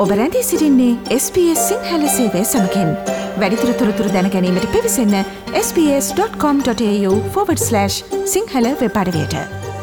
ඔබ රැඳී සිටින්නේ SBS සිංහල සේවය සමගින්. වැඩිදුර තොරතුරු දැන ගැනීමට පිවිසන්න sbs.com.au/සිංහල වෙබ් අඩවියට.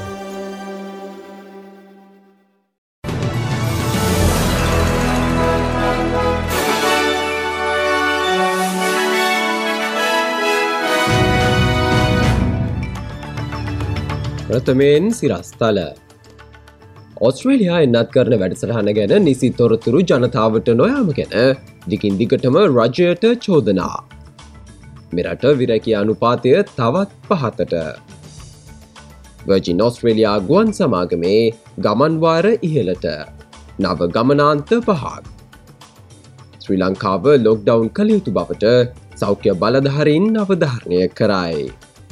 ප්‍රථමයෙන් සිරස්තල. ඔස්ට්‍රේලියා එන්නත් කරන වැඩසටහන ගැන නිසි තොරතුරු ජනතාවට නොයාම ගැන දිගින් දිගටම රජයට චෝදනා. මෙරට විරැකී අනුපාතය තවත් පහතට. වර්ජින් ඔස්ට්‍රේලියා ගුවන් සමාගමේ ගමන්වාර ඉහළට. නව ගමනාන්ත පහක්. ශ්‍රී ලංකාව ලොක්ඩවුන් කළ යුතු බවට සෞඛ්‍ය බලධාරීන් අවධාරණය කරයි.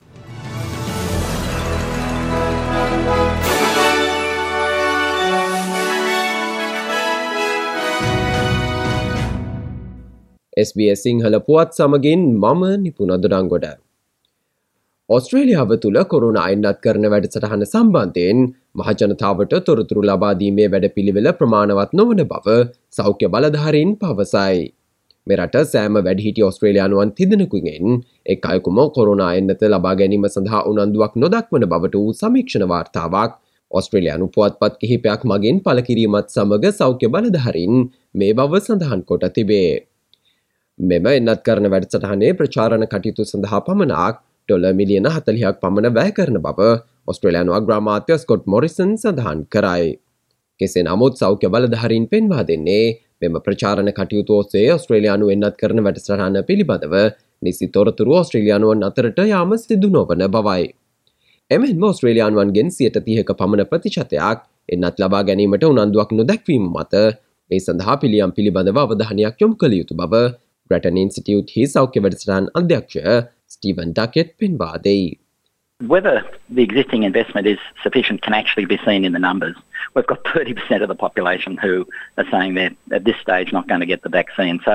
SBS සිංහල පුවත් සමගින් මම නිපුන දොඩංගොඩ. ඔස්ට්‍රේලියාව තුළ කොරුණ අයින්නත් කරන වැඩසටහන සම්බන්ධයෙන් මහජනතාවට තොරතුරු ලබාදීමේ වැඩපිළිවෙල ප්‍රමාණවත් නොවන බව සෞඛ්‍ය බලධාරීන් පවසයි. මෙරට සෑම වැඩිහිටි ඔස්ට්‍රේලියානුවන් තිදෙනෙකුගෙන් එක් අයෙකුම කොරුණ අයින්නත ලබා ගැනීම සඳහා උනන්දුවක් නොදක්වන බවට වූ සමීක්ෂණ වාර්තාවක් ඔස්ට්‍රේලියානු පුවත්පත් කිහිපයක් මගින් පළ කිරීමත් සමග සෞඛ්‍ය බලධාරීන් මේ බව සඳහන් කොට තිබේ. මෙම එන්නත් කරන වැඩසටහනේ ප්‍රචාරණ කටයුතු සඳහා පමණක් ඩොලර් මිලියන 40ක් පමණ වැය කරන බව ඔස්ට්‍රේලියානු අග්‍රාමාත්‍ය ස්කොට් මොරිසන් සඳහන් කරයි. කෙසේ නමුත් සෞඛ්‍ය බලධාරීන් පෙන්වා දෙන්නේ මෙම ප්‍රචාරණ කටයුතු ඔස්සේ ඔස්ට්‍රේලියානු එන්නත් කරන වැඩසටහන පිළිබඳව නිසි තොරතුරු ඔස්ට්‍රේලියානුවන් අතරට යාම සිදු නොවන බවයි. එමෙන්ම ඔස්ට්‍රේලියානුවන්ගෙන් 30% පමණ ප්‍රතිශතයක් එන්නත් ලබා ගැනීමට උනන්දුවක් නොදැක්වීම මත ඒ සඳහා පිළියම් පිළිබඳව අවධානයක් යොමු කළ යුතු බව Grattan Institute හි සෞඛ්‍ය වැඩසටහන් අධ්‍යක්ෂ ස්ටීවන් ඩකෙට් පෙන්වා දෙයි. Whether the existing investment is sufficient can actually be seen in the numbers. We've got 30% of the population who are saying they're at this stage not going to get the vaccine. So,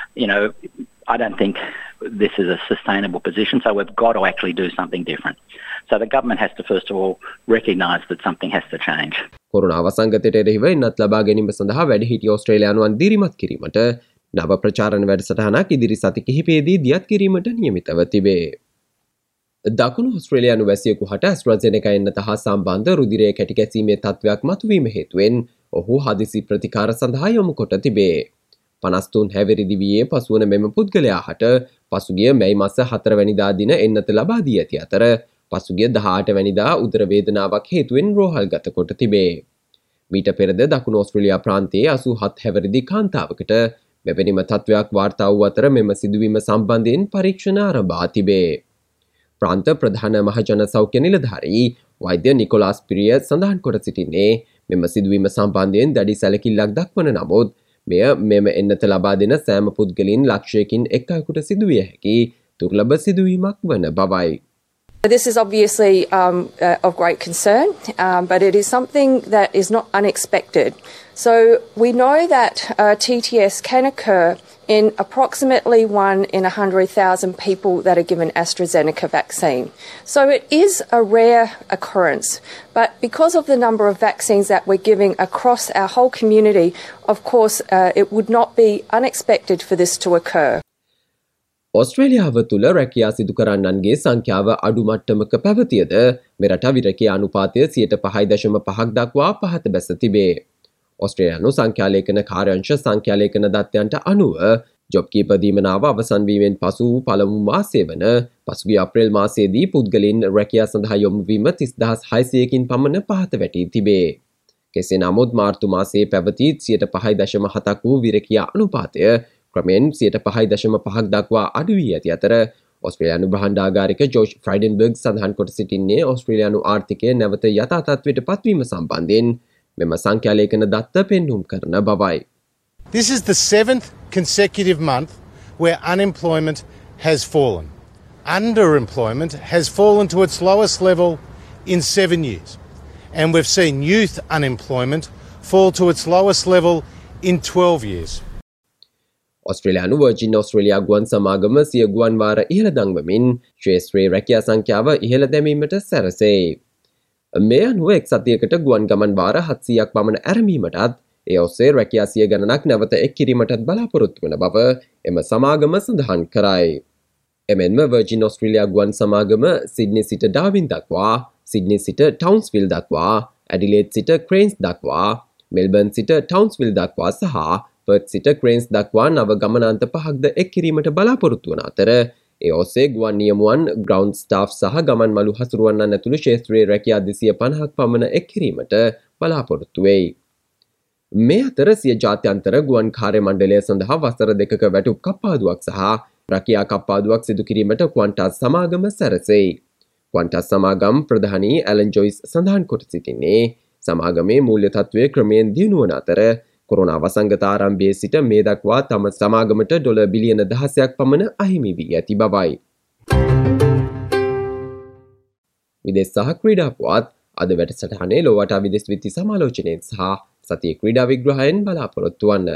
I don't think this is a sustainable position. So we've got to actually do something different. So the government has to first of all recognise that something has to change. Corona වසංගතයට එරෙහිව එන්නත් ලබා ගැනීම සඳහා වැඩිහිටි ඔස්ට්‍රේලියානුවන් දිරිමත් කිරීමට නව ප්‍රචාරණ වැඩසටහනක් ඉදිරි සති කිහිපයේදී දියත් කිරීමට නියමිතව තිබේ. දකුණු ඔස්ට්‍රේලියානු වැසියෙකු හට ඇස්ට්‍රාසෙනෙකා එන්නත හා සම්බන්ධ රුධිරයේ කැටි ගැසීමේ තත්ත්වයක් මතුවීම හේතුවෙන් ඔහු හදිසි ප්‍රතිකාර සඳහා යොමු කොට තිබේ. 53 හැවිරිදි වියේ පසුවන මෙම පුද්ගලයා හට පසුගිය මැයි මාස 4 වැනිදා දින එන්නත ලබා දී ඇති අතර පසුගිය 18 වැනිදා උදර වේදනාවක් හේතුවෙන් රෝහල්ගත කොට තිබේ. මීට පෙරද දකුණු ඔස්ට්‍රේලියා ප්‍රාන්තයේ 87 හැවිරිදි කාන්තාවකට මෙවැනිම තත්ත්වයක් වාර්තා වූ අතර මෙම සිදුවීම සම්බන්ධයෙන් පරීක්ෂණ ආරම්භා තිබේ. ප්‍රාන්ත ප්‍රධාන මහජන සෞඛ්‍ය නිලධාරී වෛද්‍ය නිකොලාස් පිරිය සඳහන් කොට සිටින්නේ මෙම සිදුවීම සම්බන්ධයෙන් දැඩි සැලකිල්ලක් දක්වන නමුත් මෙම එන්නත ලබා දෙන සෑම පුද්ගලයන් ලක්ෂයකින් එක් අයෙකුට සිදුවිය හැකි දුර්ලභ සිදුවීමක් වන බවයි. This is obviously of great concern, but it is something that is not unexpected. So we know that TTS can occur in approximately 1 in 100,000 people that are given AstraZeneca vaccine. So it is a rare occurrence, but because of the number of vaccines that we're giving across our whole community, of course, it would not be unexpected for this to occur. ඔස්ට්‍රේලියාව තුළ රැකියා සිදු කරන්නන්ගේ සංඛ්‍යාව අඩු මට්ටමක පැවතියද මෙරට විරැකී අනුපාතය 5.5% දක්වා පහත බැස තිබේ. ඔස්ට්‍රේලියානු සංඛ්‍යාලේඛන කාර්යාංශ සංඛ්‍යාලේඛන දත්තයන්ට අනුව ජොබ් කීපර් දීමනාව අවසන් වීමෙන් පසු පළමු මාසය වන පසුගිය අප්‍රේල් මාසයේදී පුද්ගලයන් රැකියා සඳහා යොමු වීම 30,600කින් පමණ පහත වැටී තිබේ. කෙසේ නමුත් මාර්තු මාසයේ පැවති 5.7% වූ විරැකියා අනුපාතය ක්‍රමෙන් 5.5% දක්වා අඩු වී ඇති අතර ඔස්ට්‍රේලියානු භාණ්ඩාගාරික ජෝෂ් ෆ්‍රයිඩන්බර්ග් සඳහන් කොට සිටින්නේ ඔස්ට්‍රේලියානු ආර්ථිකය නැවත යථා තත්ත්වයට පත්වීම සම්බන්ධයෙන් මෙම සංඛ්‍යාලේඛන දත්ත පෙන්නුම් කරන බවයි. This is the 7th consecutive month where unemployment has fallen. Underemployment has fallen to its lowest level in 7 years. And we've seen youth unemployment fall to its lowest level in 12 years. ඔස්ට්‍රේලියානු Virgin Australia ගුවන් සමාගම සිය ගුවන් වාර ඉහළ දංවමින් ශ්‍රේෂ්ඨ රැකියා සංඛ්‍යාව ඉහළ දැමීමට සැරසේ. මේ අනුව එක් සතියකට ගුවන් ගමන් වාර 700ක් පමණ ඇරඹීමටත් ඒ ඔස්සේ රැකියා සිය ගණනක් නැවත එක් කිරීමටත් බලාපොරොත්තු වන බව එම සමාගම සඳහන් කරයි. එමෙන්ම වර්ජින් ඔස්ට්‍රේලියා ගුවන් සමාගම සිඩ්නි සිට ඩාවින් දක්වා, සිඩ්නි සිට ටවුන්ස්විල් දක්වා, ඇඩිලේඩ් සිට ක්‍රේන්ස් දක්වා, මෙල්බර්න් සිට ටවුන්ස්විල් දක්වා සහ පර්ත් සිට ක්‍රේන්ස් දක්වා නව ගමනාන්ත 5ක්ද එක් කිරීමට බලාපොරොත්තු වන අතර ඒ ඔස්සේ ගුවන් නියමුවන්, ග්‍රවුන්ඩ් ස්ටාෆ් සහ ගමන් මළු හසුරුවන්නන් ඇතුළු ක්ෂේත්‍රයේ රැකියා 250ක් පමණ එක් කිරීමට බලාපොරොත්තු වෙයි. මේ අතර සිය ජාත්‍යන්තර ගුවන් කාර්ය මණ්ඩලය සඳහා වසර 2ක වැටුප් කප්පාදුවක් සහ රැකියා කප්පාදුවක් සිදු කිරීමට ක්වන්ටස් සමාගම සැරසෙයි. ක්වන්ටස් සමාගම් ප්‍රධානී ඇලන් ජොයිස් සඳහන් කොට සිටින්නේ සමාගමේ මූල්‍ය තත්ත්වය ක්‍රමයෙන් දියුණු වන අතර කොරෝනා වසංගත ආරම්භයේ සිට මේ දක්වා තම සමාගමට ඩොලර් බිලියන 16ක් පමණ අහිමි වී ඇති බවයි. විදේශ සහ ක්‍රීඩා පුවත් අද වැඩසටහනේ ලෝවටා විදේශ විත්ති සමාලෝචනයෙන් සහ සතියේ ක්‍රීඩා විග්‍රහයෙන් බලාපොරොත්තු වන්න.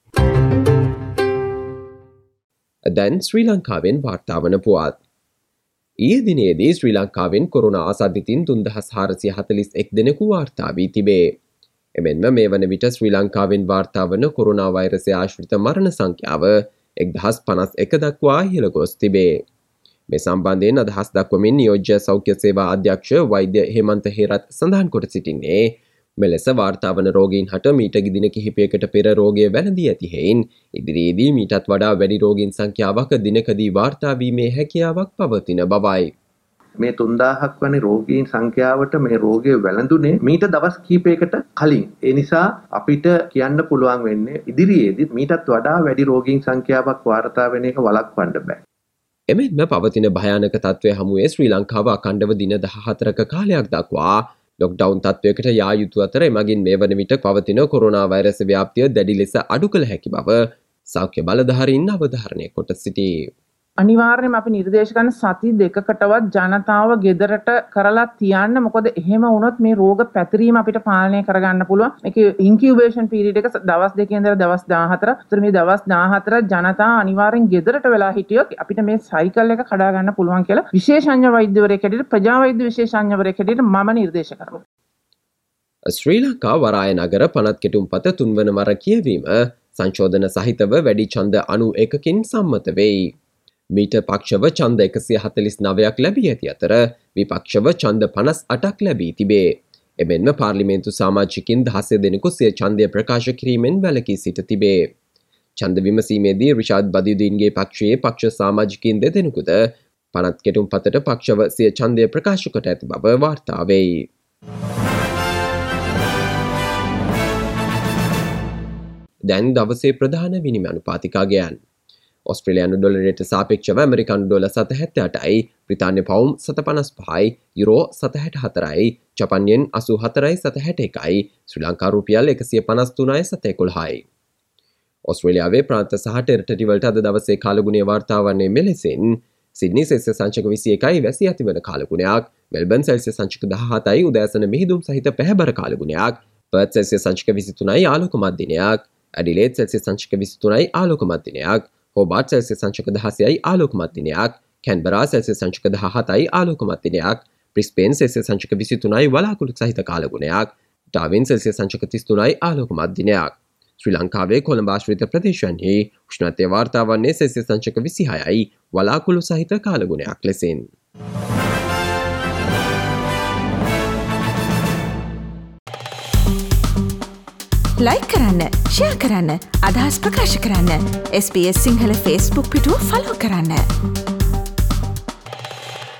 දැන් ශ්‍රී ලංකාවෙන් වාර්තා වන පුවත්. ඊයේ දිනේදී ශ්‍රී ලංකාවෙන් කොරෝනා ආසාදිතින් 3441 දෙනෙකු වාර්තා වී තිබේ. එමෙන්ම මේ වන විට ශ්‍රී ලංකාවෙන් වාර්තා වන කොරෝනා වෛරසය ආශ්‍රිත මරණ සංඛ්‍යාව 1051 දක්වා ඉහළ ගොස් තිබේ. මේ සම්බන්ධයෙන් අදහස් දක්වමින් නියෝජ්‍ය සෞඛ්‍ය සේවා අධ්‍යක්ෂ වෛද්‍ය හේමන්ත හේරත් සඳහන් කොට සිටින්නේ මෙලෙස වාර්තා වන රෝගීන් හට මීට දින කිහිපයකට පෙර රෝගය වැළඳී ඇති හේයින් ඉදිරියේදී මීටත් වඩා වැඩි රෝගීන් සංඛ්‍යාවක් දිනකදී වාර්තා වීමේ හැකියාවක් පවතින බවයි. මේ 3000ක් වැනි රෝගීන් සංඛ්‍යාවට මේ රෝගය වැළඳුනේ මීට දවස් කිහිපයකට කලින්. ඒ නිසා අපිට කියන්න පුළුවන් වෙන්නේ ඉදිරියේදී මීටත් වඩා වැඩි රෝගීන් සංඛ්‍යාවක් වාර්තා වෙන එක වළක්වන්න බෑ. එමෙන්ම පවතින භයානක තත්ත්වය හමුවේ ශ්‍රී ලංකාව අඛණ්ඩව දින 14ක කාලයක් දක්වා ලොක්ඩවුන් තත්ත්වයකට යා යුතු අතර එමගින් මේ වන විට පවතින කොරෝනා වෛරස් ව්‍යාප්තිය දැඩි ලෙස අඩු කළ හැකි බව සෞඛ්‍ය බලධාරීන් අවධාරණය කොට සිටී. අනිවාර්යයෙන්ම අපි නිර්දේශ කරන සති දෙකකටවත් ජනතාව ගෙදරට කරලා තියන්න. මොකද එහෙම වුණොත් මේ රෝග පැතිරීම අපිට පාලනය කරගන්න පුළුවන්. මේක ඉන්කියුබේෂන් පීරියඩ් එක දවස් 2 ඉඳලා දවස් 14. ඒතර මේ දවස් 14 ජනතාව අනිවාර්යෙන් ගෙදරට වෙලා හිටියොත් අපිට මේ සයිකල් එක කඩා ගන්න පුළුවන් කියලා විශේෂඥ වෛද්‍යවරයෙක් හැටියට ප්‍රජා වෛද්‍ය විශේෂඥවරයෙක් හැටියට මම නිර්දේශ කරනවා. ශ්‍රී ලංකා වරාය නගර පනත් කෙටුම්පත තුන්වන වර කියවීම සංශෝධන සහිතව වැඩි ඡන්ද 91කින් සම්මත වෙයි. මීට පක්ෂව ඡන්ද 149ක් ලැබී ඇති අතර විපක්ෂව ඡන්ද 58ක් ලැබී තිබේ. එමෙන්ම පාර්ලිමේන්තු සමාජිකින් 16 දෙනෙකු සිය ඡන්දය ප්‍රකාශ කිරීමෙන් වැළකී සිට තිබේ. ඡන්ද විමසීමේදී රිෂාඩ් බදියුදීන්ගේ පක්ෂයේ පක්ෂ සමාජිකින් දෙදෙනෙකුද පනත් කෙටුම්පතට පක්ෂව සිය ඡන්දය ප්‍රකාශ කොට ඇති බව වාර්තා වෙයි. දැන් දවසේ ප්‍රධාන විනිමය අනුපාතිකාගයන්. ඔස්ට්‍රේලියානු ඩොලරයට සාපේක්ෂව ඇමරිකානු ඩොලර් 7.78යි, බ්‍රිතාන්‍ය පවුම් 7.55යි, යුරෝ 7.64යි, ජපාන් යෙන් 84.61යි, ශ්‍රී ලංකා රුපියල් 153.11යි. ඔස්ට්‍රේලියාවේ ප්‍රාන්ත සහ ටෙරිටරි වලට අද දවසේ කාලගුණය වාර්තා වන්නේ මෙලෙසින්: සිඩ්නි සෙල්සියස් සංචක 21යි වැසි ඇතිවන කාලගුණයක්, මෙල්බර්න් සෙල්සියස් සංචක 17යි උදෑසන මිහිදුම් සහිත පැහැබර කාලගුණයක්, පර්ත් සෙල්සියස් සංචක 23යි ආලෝකමත් දිනයක්, ඇඩිලේඩ් සෙල්සියස් සංචක 23යි ආලෝකමත් දිනයක්, හෝබාට් සෙල්සියස් සංචක 16යි ආලෝකමත් දිනයක්, කැන්බරා සෙල්සියස් සංචක 17යි ආලෝකමත් දිනයක්, බ්‍රිස්බේන් සෙල්සියස් සංචක 23යි වලාකුළු සහිත කාලගුණයක්, ඩාවින් සෙල්සියස් සංචක 33යි ආලෝකමත් දිනයක්. ශ්‍රී ලංකාවේ කොළඹ ආශ්‍රිත ප්‍රදේශයන්හි උෂ්ණත්වය වාර්තා වන්නේ සෙල්සියස් සංචක 26යි වලාකුළු සහිත කාලගුණයක් ලෙසින්. ලයික් කරන්න, ෂෙයා කරන්න, අදහස් ප්‍රකාශ කරන්න. SBS සිංහල Facebook පිටුව ෆලෝ කරන්න.